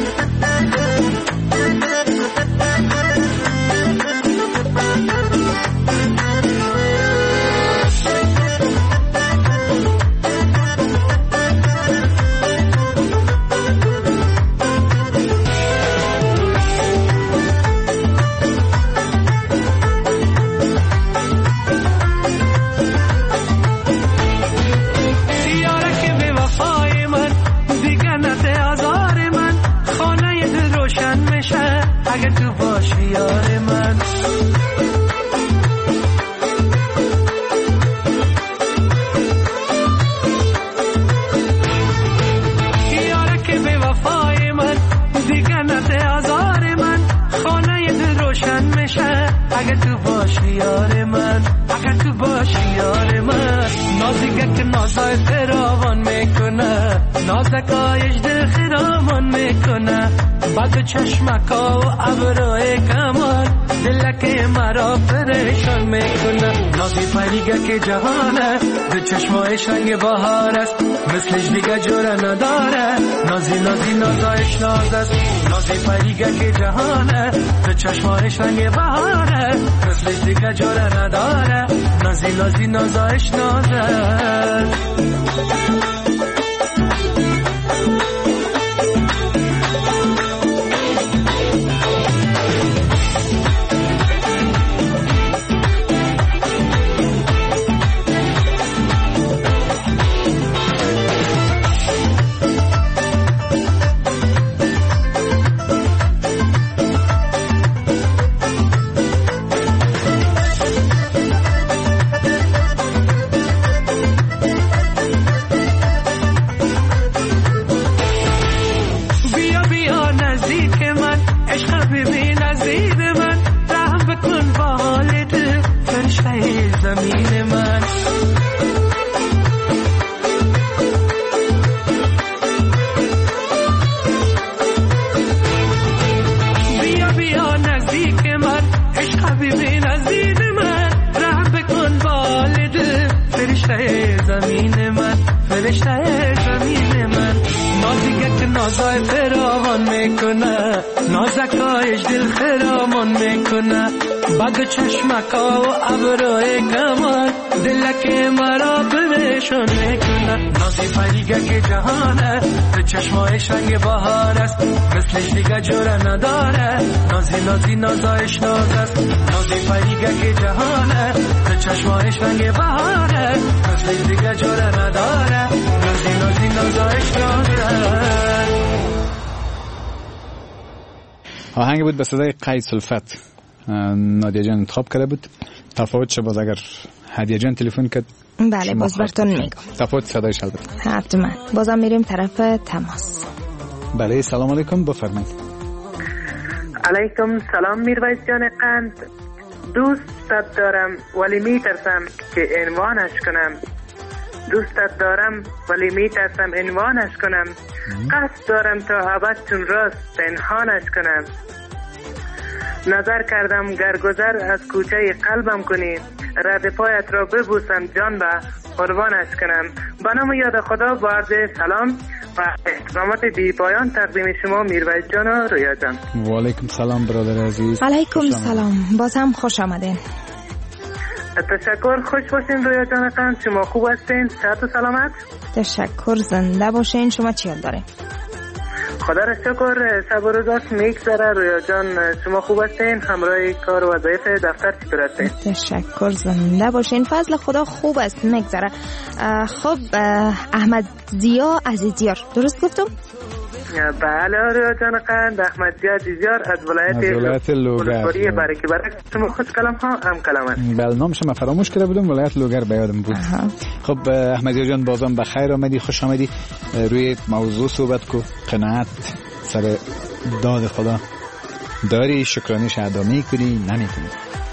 چشمکا و ابروی کمان دلک مرا پریشان میکنه. نازی پریگه که جهانه، به چشمایش رنگ بهار است، مثلش دیگه جوره نداره. نازی نازی نازایش ناز است، نازی پریگه که جهانه، به چشمایش رنگ بهاره، مثلش دیگه جوره نداره. نازی نازی نازایش ناز است. چشمکا و ابروی کمان دلک مرا ببشون میکنه نازی پریگه که جهانه به چشمایش رنگ بهار است مثلش دیگه جوره نداره نازی نازی نازایش ناز است نازی پریگه که جهانه به چشمایش رنگ بهاره مثلش دیگه جوره نداره نازی نازی نازایش نازه. آهنگ بود به صدای قیس الفت نادیه جان انتخاب کرده بود. تفاوت چه باز اگر هدیه جان تلفن کرد بله باز براتون میگم تفاوت صدایش البته حتما. بازم میریم طرف تماس. بله سلام علیکم بفرمایید. علیکم سلام میرویس جان قند. دوستت دارم ولی میترسم که عنوانش کنم دوستت دارم ولی میترسم عنوانش کنم قصد دارم تا ابد چون راست پنهانش کنم نظر کردم گرگذر از کوچه قلبم کنی رد پایت را ببوسم جان به قربانش کنم. به نام یاد خدا با عرض سلام و احترامات بی پایان تقدیم شما میرویس جان و رویا جان. و علیکم سلام برادر عزیز. علیکم سلام باز هم خوش آمدین. تشکر خوش باشین رویا جان قند. شما خوب هستین؟ صحت و سلامت؟ تشکر زنده باشین. شما چی حال دارین؟ خدا را شکر صبر و روزات میگذره رویا جان. شما خوب هستین؟ همراه کار و وظایف دفتر چطور هستین؟ تشکر زنده باشین. فضل خدا خوب است میگذره. خب احمد ضیا عزیزیار درست گفتم؟ بله رویا جان قند. احمد ضیا عزیزیار از ولایت لوگر برکی برک. شما خود کلام ها هم کلامت. بله نامش من فراموش کرده بودم ولایت لوگر به یادم بود. خب احمد ضیا جان بازم بخیر آمدی خوش آمدی. روی موضوع صحبت کو قناعت سر داد خدا داری شکرانش ادا میکنی نمیکنی؟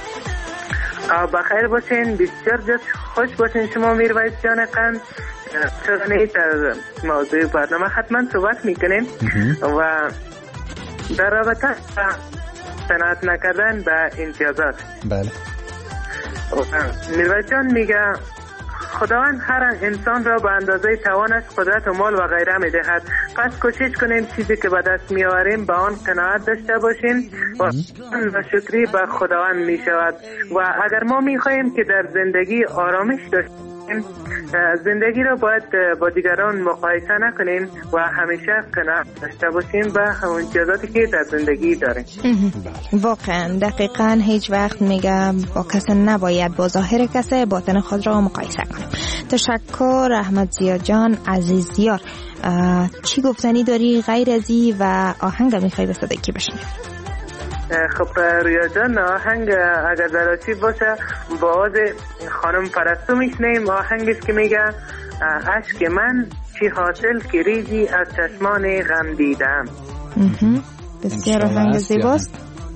بخیر باشین بسیار جد خوش باشین شما میرویس جان قند. چرانید در موضوع برنامه حتما صحبت میکنیم و در رابطه قناعت نکردن به امتیازات. بله میرویس جان میگه خداوند هر انسان را به اندازه توانش قدرت و مال و غیره میدهد. پس کوشش کنیم چیزی که به دست میآوریم به آن قناعت داشته باشیم و شکری به خداوند میشود. و اگر ما میخواهیم که در زندگی آرامش داشته زندگی را باید با دیگران مقایسه نکنیم و همیشه قناعت داشته باشیم به همون امتیازاتی که در زندگی داریم. واقعا دقیقا هیچ وقت میگم با کسی نباید با ظاهر کسی باطن خود را مقایسه کنیم. تشکر احمد ضیا جان عزیزیار. چی گفتنی داری غیر ازی و آهنگ میخوای به صدای کی بشنوی؟ خب رویا جان آهنگ اگر دراتی باشه با آواز خانم پرستو میشنیم. آهنگش که میگه عشق من چی حاصل که ریزی از چشمان غم دیدم. بسیار آهنگ زیباست.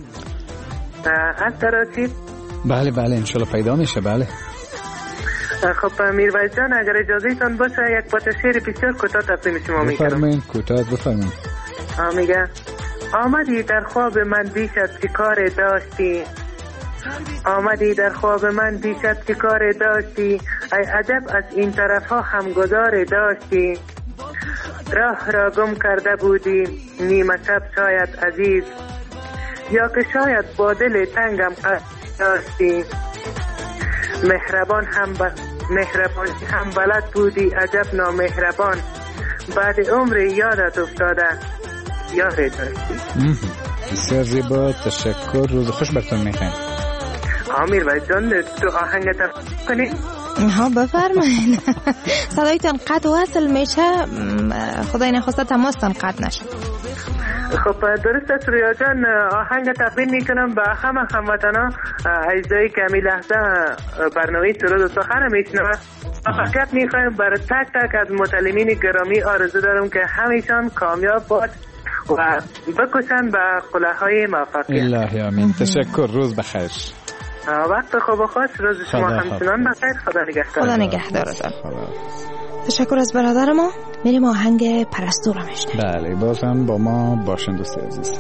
از دراتی؟ بله بله انشالله پیدا میشه. بله خب میرویس جان اگر اجازه تان باشه یک پات شعر بسیار کوتاه تقدیم شما میکنم. بفرمایید کوتاه بفرمایید. میگه آمدی در خواب من بیشت چی کار داشتی آمدی در خواب من بیشت چی کار داشتی ای عجب از این طرف ها هم گذار داشتی راه را گم کرده بودی نیمه شب شاید عزیز یا که شاید با دل تنگم قصد داشتی مهربان هم ب... مهربان هم بلد بودی عجب نامهربان بعد عمر یادت افتاده یاد داشتی. بسیار زیبا تشکر. روز خوش براتون میخوایم. آمیر وای جان تو آهنگت کنی؟ ها بفرمایید. صدایتان قطع و وصل میشه خدای نخواسته تماستان قطع نشه. خب درست است رویا جان آهنگ تقدیم میکنم به همه هموطنا اجزایی که همی لحظه برنامه سرود و سخن میشنوند. فقط میخوایم برای تک تک از متعلمین گرامی آرزو دارم که همیشان کامیاب باد و بکشن به قله‌های موفقیت. الهی آمین. تشکر. روز بخیر. وقت خوب و خوش. روز شما همچنان بخیر. خدا نگهدار. خدا نگهدارتان. تشکر از برادر ما. میریم آهنگ پرستو را میشنویم. بله باز هم با ما باشن دوست عزیز.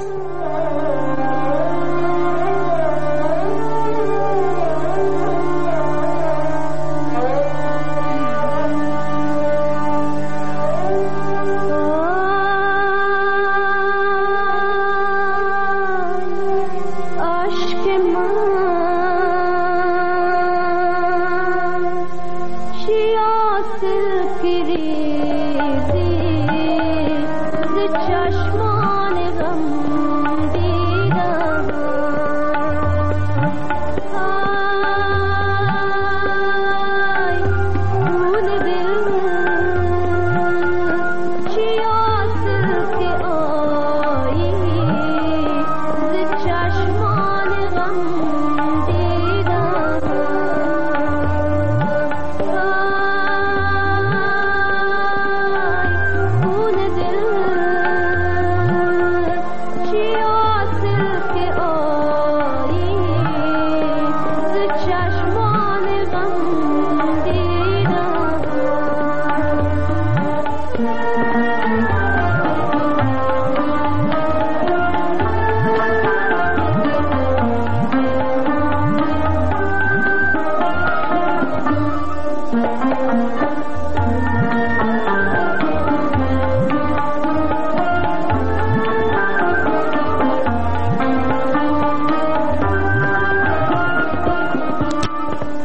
عشق من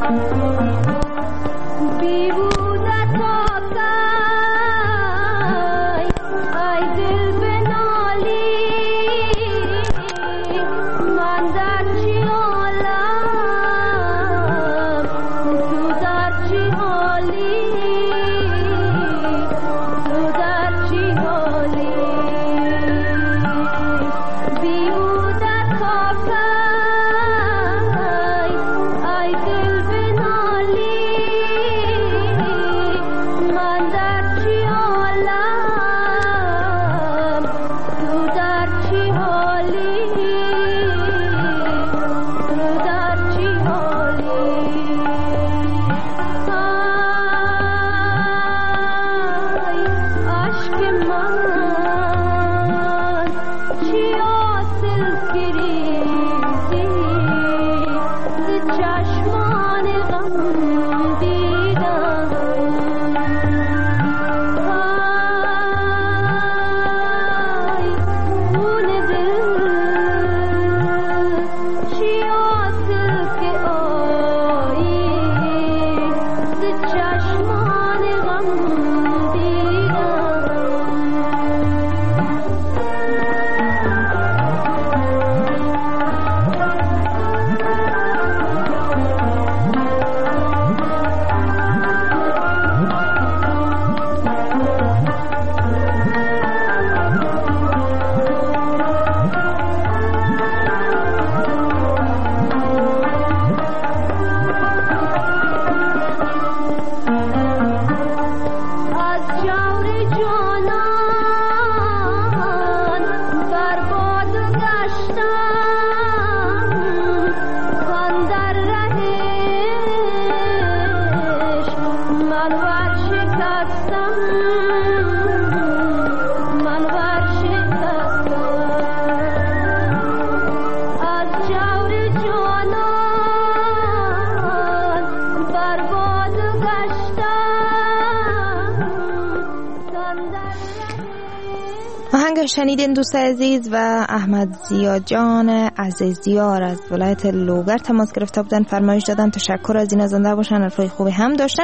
شنیدین دوست عزیز و احمد زیا جان عزیزیار از ولایت لوگر تماس گرفته بودن، فرمایش دادن تشکر از این زنده باشن، حرفای خوبی هم داشتن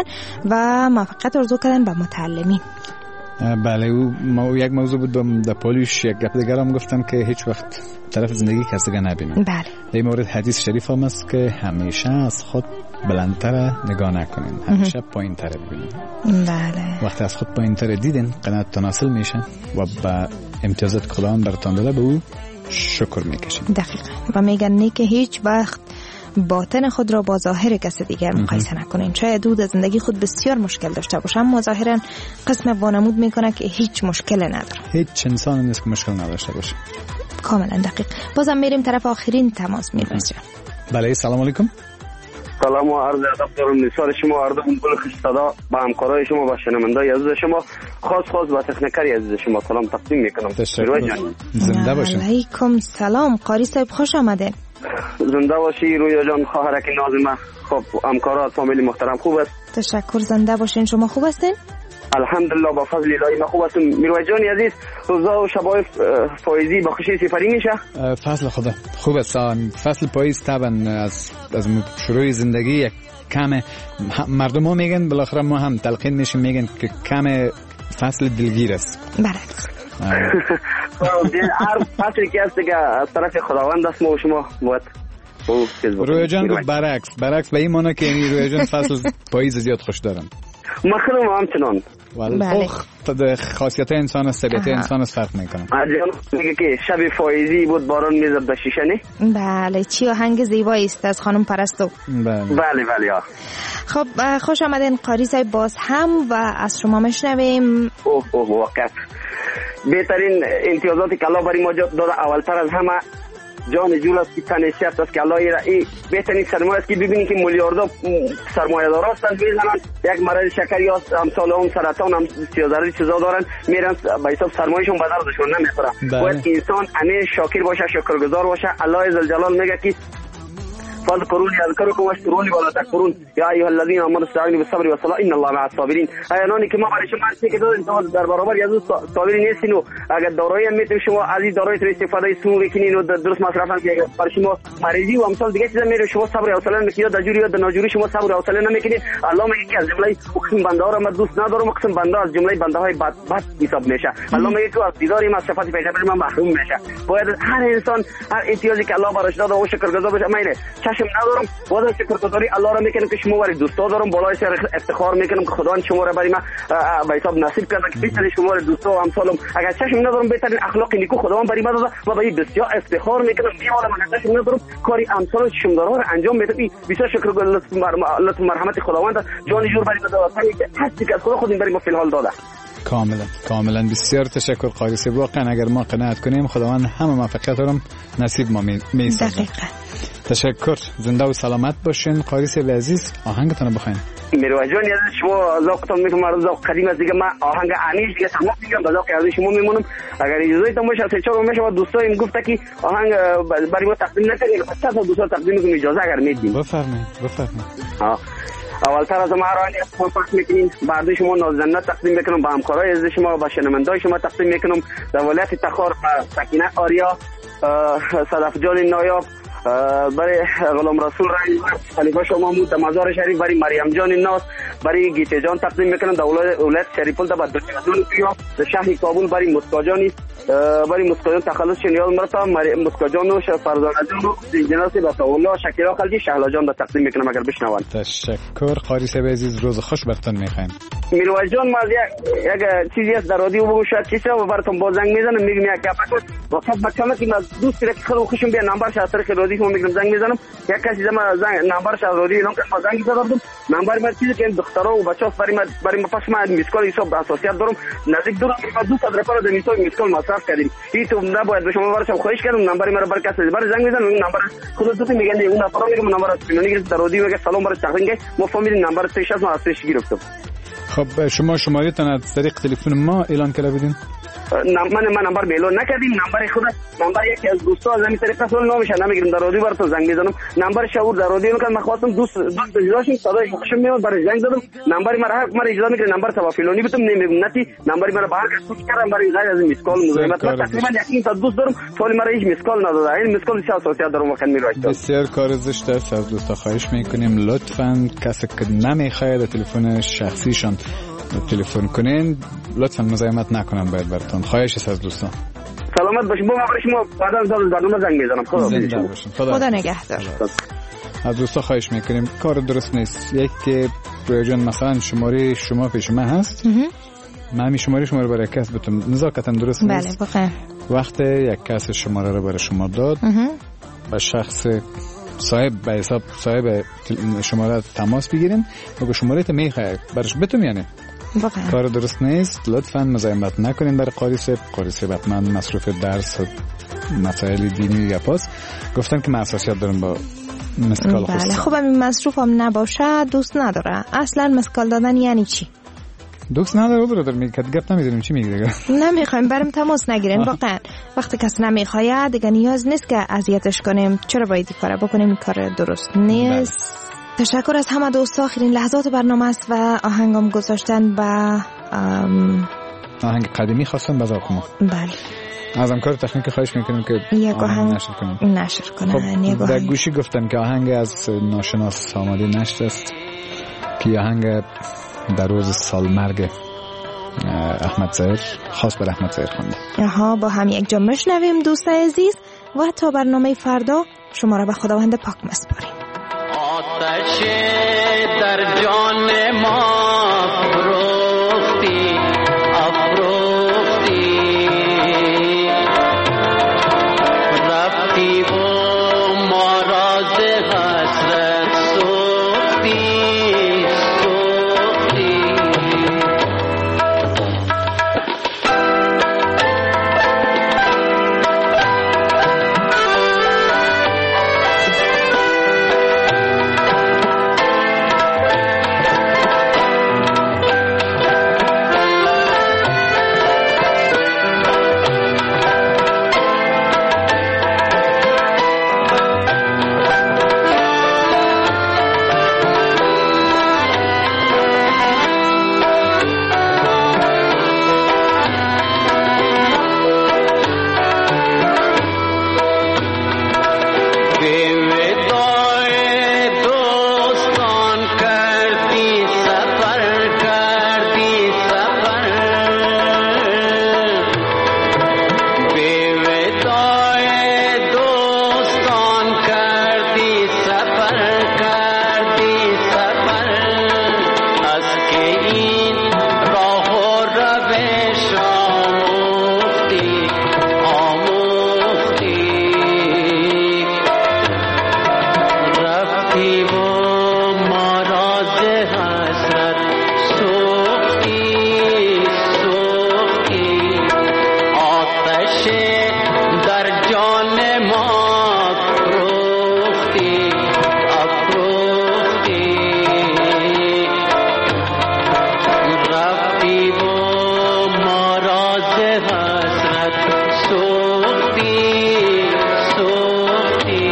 و موفقیت آرزو کردن به متعلمین. بله او یک موضوع بود در پالیش یک گپ دیگر هم گفتن که هیچ وقت طرف زندگی کسی نبینن. بله. این مورد حدیث شریف هم است که همیشه از خود بلندتر نگاه نکنین، همیشه پایین تر ببینین. بله. وقتی از خود پایین تر دیدین قناعتتان حاصل میشه و با امتیازات خدا هم براتون داده به او شکر میکشین. دقیقاً. و میگن که هیچ وقت باطن خود را با ظاهر کسی دیگر مقایسه نکنین. شاید او در زندگی خود بسیار مشکل داشته باشه اما ظاهرا قسم وانمود میکنه که هیچ مشکل نداره. هیچ انسان نیست که مشکل نداشته باشه. کاملا دقیق. بازم میریم طرف آخرین تماس میرسیم. بله سلام علیکم. سلام و عرض ادب دارم نثار شما اردم بول خشتادا با همکارای شما و شنوندای عزیز شما، خاص خاص با تکنیکری عزیز شما سلام تقدیم میکنم. زنده باشین. علیکم سلام قاری صاحب، خوش آمدین. زنده باشی رویا جان، خواهرک نازمه. خب همکارا فامیلی محترم خوب است؟ تشکر. زنده باشین. شما خوب هستین؟ الحمدلله با فضل الهی ما خوب هستم. میرویس جان عزیز روزا و شبای پاییزی با خوشی سپری میشه؟ فصل خدا خوب است. فصل پاییز طبعا از از شروع زندگی یک کم مردم ها میگن، بالاخره ما هم تلقین میشیم میگن که کم فصل دلگیر است. برعکس هر فصلی که است دیگه از طرف خداوند است، ما و شما باید رویا جان گفت برعکس برعکس به این معنی که یعنی رویا جان فصل پاییز زیاد خوش دارن. ما خودم همچنان ولی خب خاصیت انسان است، طبیعت انسان است فرق میکنه. میگه که شب فایزی بود باران میزد به شیشه نه؟ بله چی آهنگ زیبایی است از خانم پرستو. بله بله بله. خب خوش آمدین قاری صاحب باز هم و از شما میشنویم. اوه اوه واقعا بهترین امتیازاتی که الله برای ما داده اولتر از همه جان جول است که تنشیت است که الله را این بهترین سرمایه است که ببینید که میلیاردها سرمایه دار هستند میزنن یک مرض شکری هست امثال اون سرطان هم سیازاری چیزا دارن میرن به حساب سرمایه‌شون به دردشون نمیخوره. باید که انسان همه شاکر باشه، شکرگزار باشه. الله عزوجلال میگه که فاذكروني اذكركم واشكروني ولا تكفرون یا ایها الذین آمنوا استعینوا بالصبر والصلاة ان الله مع الصابرین. اینانی که ما برای شما هستی که دادن در برابر از صابرین نیستین و اگر دارایی هم میتونید شما از این دارایی استفاده سو بکنین و درست مصرف هم که برای شما مریضی و امثال دیگه چیزا میره شما صبر و حوصله نمیکنید، در جوری یا در ناجوری شما صبر و حوصله نمیکنید. الله میگه که از جمله قسم بنده ها را من دوست ندارم، قسم بنده از جمله بنده های بد بد حساب میشه. الله میگه که از دیدار ما صفات پیغمبر من محروم میشه. باید هر انسان هر امتیازی که الله براش داده او شکرگزار باشه. من چشم ندارم واسه شکرگزاری الله را میکنم که شما ولی دوستا دارم، بالای سر افتخار میکنم که خدا شما را برای من به حساب نصیب کرده که بهترین شما را دوستا و امثالم. اگر چشم ندارم بهترین اخلاق نیکو خداوند برای من داده و به این بسیار افتخار میکنم. میوالم من چشم ندارم کاری امثال شمدارا را انجام میدم. بسیار شکر لطف مرحمت خداوند جان جور برای من داده که هستی که از خدا خودین برای ما فی الحال داده. کاملا کاملا بسیار تشکر قاری صاحب. واقعا اگر ما قناعت کنیم خداوند همه موفقیت رو نصیب ما میسازه. تشکر. زنده و سلامت باشین قاری صاحب عزیز. آهنگتون رو بخواین. میروه جان یاد شما ذوقتون میگم مرد ذوق قدیم است دیگه. من آهنگ انیش دیگه تمام میگم به ذوق از شما میمونم. اگر اجازه تون باشه سه چهار میشه دوستایم گفت که آهنگ برای ما تقدیم نکنید. پس تا دوستا تقدیم کنیم اجازه اگر میدین. بفرمایید بفرمایید. ها اول تر از ما رانی خود پخش میکنیم، بعد شما نازنده تقدیم میکنم به همکارای از شما و شنوندای شما تقدیم میکنم. در ولایت تخار سکینه آریا، صدف جان نایاب، برای غلام رسول رنگ، خلیفه شما محمود در مزار شریف، برای مریم جان ناس، برای گیته جان تقدیم میکنم در ولایت شریف‌پور در بدرجان کیا، در شهر کابل برای مسکاجانی، برای مسکاجان تخلص شنیال مرتا، مسکاجان و فرزانه جان و جناس بطاولا شکیرا خلجی شهلا جان را تقدیم میکنم اگر بشنوان. تشکر قاری صاحب عزیز. روز خوش براتون میخوایم. میروه جان ما یک چیزی است در رادیو بگو شاید چیزی و براتون با زنگ میزنم میگم یک گپ وقت بچه‌ها که من دوستی که خیلی خوشم بیا نمبرش از طریق رادیو شما میگم زنگ میزنم. یک کسی زما زنگ نمبرش از رادیو اعلام کرد ما زنگ زدم. نمبر من چیزی که دخترها و بچه‌ها برای من برای من پس من میسکال حساب اساسیات دارم نزدیک دو تا دو تا رفر در میسکال میسکال مصرف کردیم. این تو نباید به شما برشم خواهش کردم نمبر مرا بر کسی برای زنگ میزنم. اون نمبر خودت تو میگن اون نفر میگم نمبر از پینونی در رادیو میگه سلام برای تقدیم که ما فهمیدیم نمبر پیش از ما از پیش گرفتم. خب شما شمارهتون از طریق تلفن ما اعلان کرده بودین؟ من من نمبر اعلان نکردیم. نمبر خود نمبر یکی از دوستا از همین طریق اصلا نمیشه نمیگیرم در رادیو براتون زنگ میزنم. نمبر شعور در رادیو میگم من خواستم دوست دوست اجازه صدای خوشم میاد برای زنگ زدم. نمبر مرا حق مرا اجازه میگیره نمبر توافیلونی بتم نمیگم نتی نمبر مرا بهر کس کردم برای غیر از میسکال مزاحمت. من تقریبا یکی تا دوست دارم ولی مرا هیچ میسکال نداده. این میسکال چه اساسیات دارم واقعا میروید. بسیار کار زشت است. از دوستا خواهش میکنیم لطفاً کسی که نمیخواد تلفن شخصیشون تلفن کنین لطفاً مزاحمت نکنن باید براتون. خواهش است از دوستان. سلامت باشین. با ما شما بعد از برنامه زنگ میزنم. خدا زنده باشین. خدا نگهدار. از دوستا خواهش میکنیم کار درست نیست. یک که پروژن مثلا شماره شما پیش من هست من می شماره شما رو برای کس بتونم نزاکتا درست نیست. بله واقعا وقتی یک کس شماره رو برای شما داد با شخص صاحب به حساب صاحب شماره تماس بگیرین و شماره تو میخواد برش بتون یعنی واقعا کار درست نیست. لطفاً مزاحمت نکنین برای قاری صاحب. قاری صاحب حتما مصروف درس و مسائل دینی یا پاس گفتن که من اساسیات دارم با مسکال خود. بله خب این مصروف هم نباشه دوست نداره. اصلا مسکال دادن یعنی چی؟ دوست نداره برادر میگه گپ نمیدونیم چی میگه دیگه. نمیخوایم برام تماس نگیرین. واقعا وقتی کسی نمیخواد دیگه نیاز نیست که اذیتش کنیم. چرا باید این کارو بکنیم؟ این کار درست نیست. تشکر از همه دوستا. آخرین لحظات برنامه است و آهنگم گذاشتن با ام... آهنگ قدیمی خواستن بذار کنم. بله از همکار تکنیک خواهش میکنیم که یک آهنگ نشر کنیم. نشر کنن. خب در گوشی گفتن که آهنگ از ناشناس آماده نشر است که آهنگ در روز سالمرگ احمد ظاهر خاص بر احمد ظاهر خوانده. آها با هم یک جا میشنویم دوست عزیز و تا برنامه فردا شما را به خداوند پاک میسپاریم. آتش در جان ما افروختی افروختی رفتی و ما را ز حسرت سوختی سوختی راز حسرت سوختی سوختی آتش در جان ما افروختی افروختی رفتی و ما راز حسرت سوختی سوختی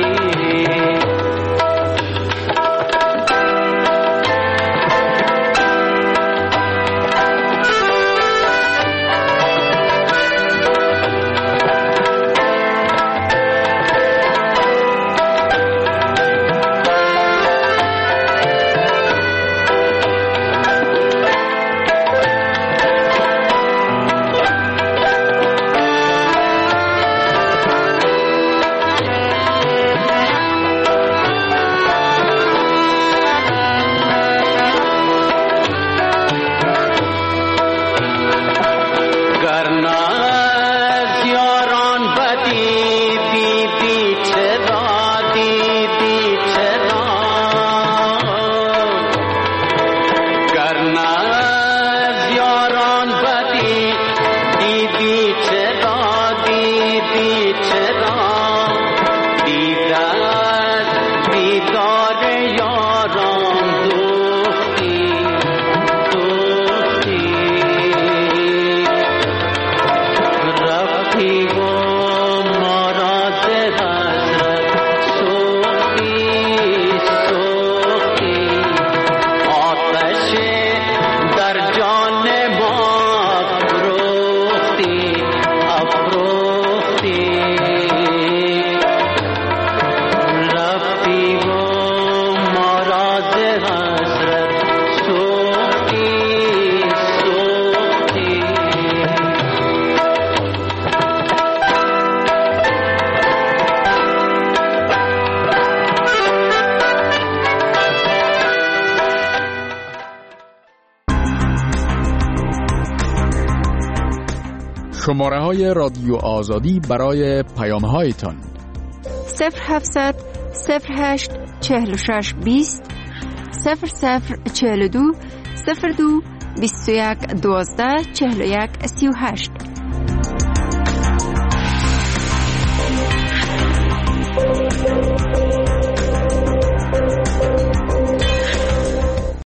شماره های رادیو آزادی برای پیام هایتان صفر هفتصد صفر هشت چهل و شش بیست صفر صفر چهل و دو صفر دو بیست و یک دوازده چهل و یک سی و هشت.